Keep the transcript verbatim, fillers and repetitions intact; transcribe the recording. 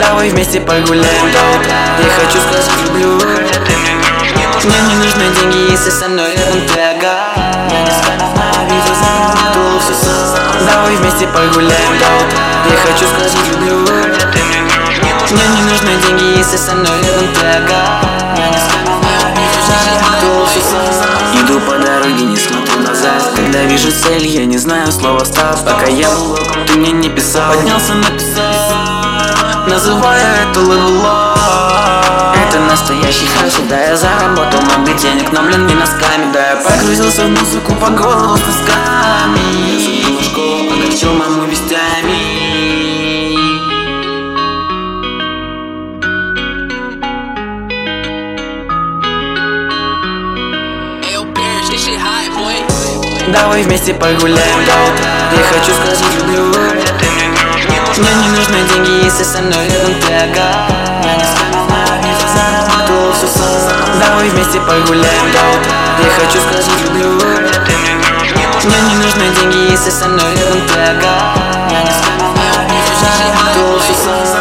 Давай вместе погуляем, я хочу сказать люблю. Мне не нужны деньги, если со мной рядом ты, ага. Я не скажу на видео, за все сам. Давай вместе погуляем, я хочу сказать люблю. Мне не нужны деньги, если со мной рядом ты, ага. Я не скажу на видео, за все сам. Иду по дороге, не смотрю назад. Когда вижу цель, я не знаю слова «стоп». Пока я был около, ты мне не писал. Поднялся, написал, называя это level up. Это настоящий хасл, да я заработал много денег, но, блин, не носками. Да я погрузился в музыку по голову с носками. Я забыл школу, огорчил маму вестями. Давай вместе погуляем, я хочу сказать люблю. Мне не нужны деньги, если со мной рядом ты, ага. Я не скажу на видео, заработал все сам. Давай вместе погуляем, я хочу сказать люблю. Мне не нужны деньги, если со мной рядом ты, ага. Я не скажу на видео, заработал все сам.